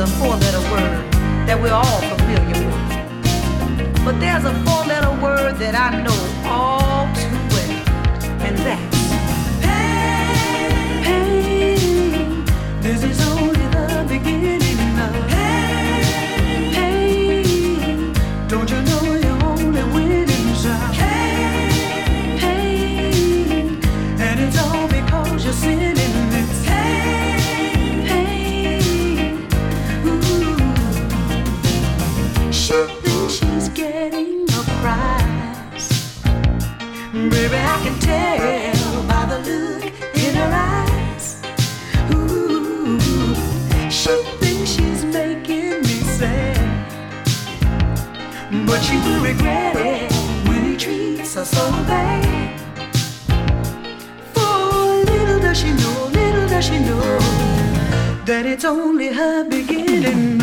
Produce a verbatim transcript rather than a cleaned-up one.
a four-letter word that we're all familiar with. But there's a four-letter word that I know all too well, and that's pain. Pain. This is only the beginning of pain. Pain. Don't you know you're only winning some? Pain. Pain. And it's all because you're sinning. It's pain. Pain. Ooh. She thinks she's getting a prize. Baby, I can tell by the look in her eyes. Ooh. She thinks she's making me sad, but she will regret it when he treats her so bad. For little does she know, little does she know that it's only her beginning.